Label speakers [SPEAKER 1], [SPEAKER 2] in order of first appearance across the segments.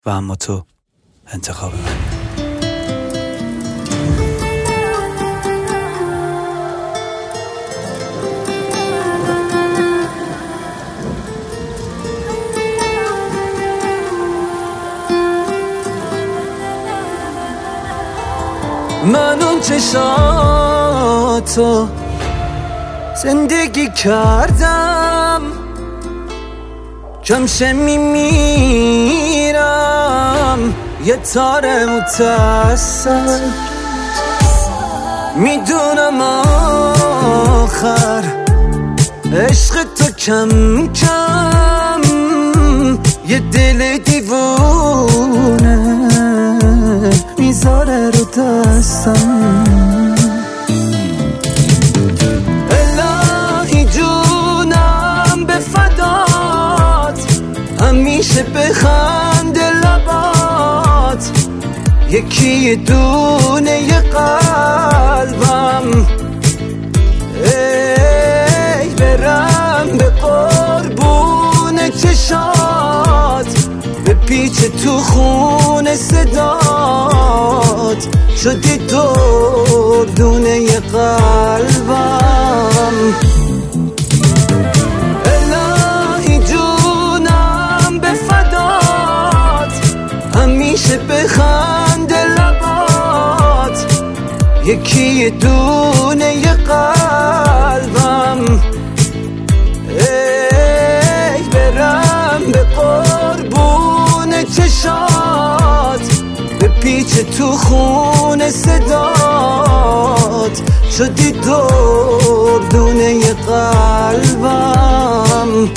[SPEAKER 1] و اما تو انتخاب من.
[SPEAKER 2] من اون چشاتو زندگی کردم، کمشه میمیرم یه تار متصل. میدونم آخر عشق تو کم کم یه دل دیوونه میذاره رو دستم. الهی جونم به فدات، همیشه بخند لبات، یکی دونه ی قلبم. ای برم به قربون چشات، به پیچ تو خون صدات، شدی دونه ی قلبم. الهی جونم به فدات، همیشه بخند لبات، یکی دونه ی قلبم. ای برم به قربون چشات، به پیچ تو خون صدات، شدی دونه ی قلبم.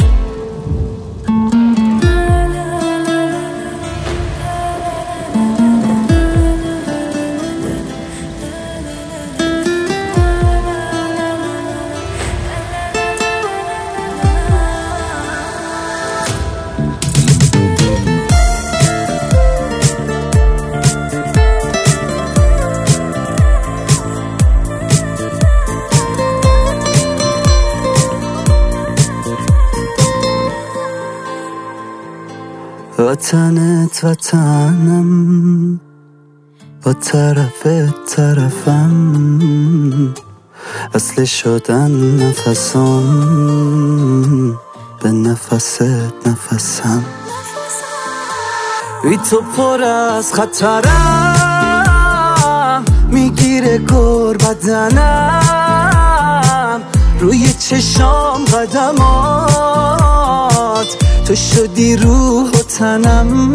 [SPEAKER 2] وطنت وطنم، با طرفم، اصل شدن نفسم، به نفست نفسم. بی تو پر از خطرم، میگیره گر بدنم، روی چشام قدمات، تو شدی روح و تنم.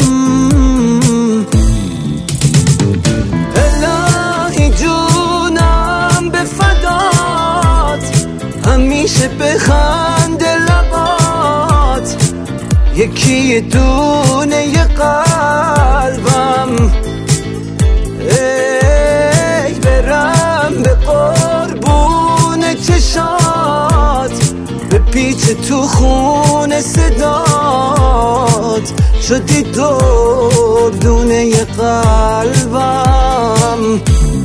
[SPEAKER 2] الهی جونم به فدات، همیشه بخند لبات، یکی دونه ی قلبم. ای برم به قربون چشات، به پیچ تو خون صدات، شدی دونه ی قلبم.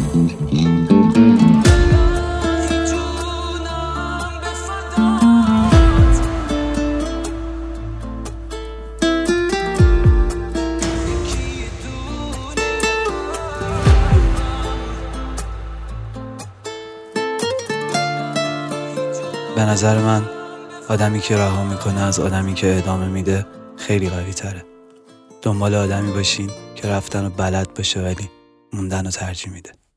[SPEAKER 1] به نظر من آدمی که رها میکنه از آدمی که ادامه میده خیلی قوی تره. دنبال آدمی باشین که رفتن رو بلد باشه ولی موندن رو ترجیح میده.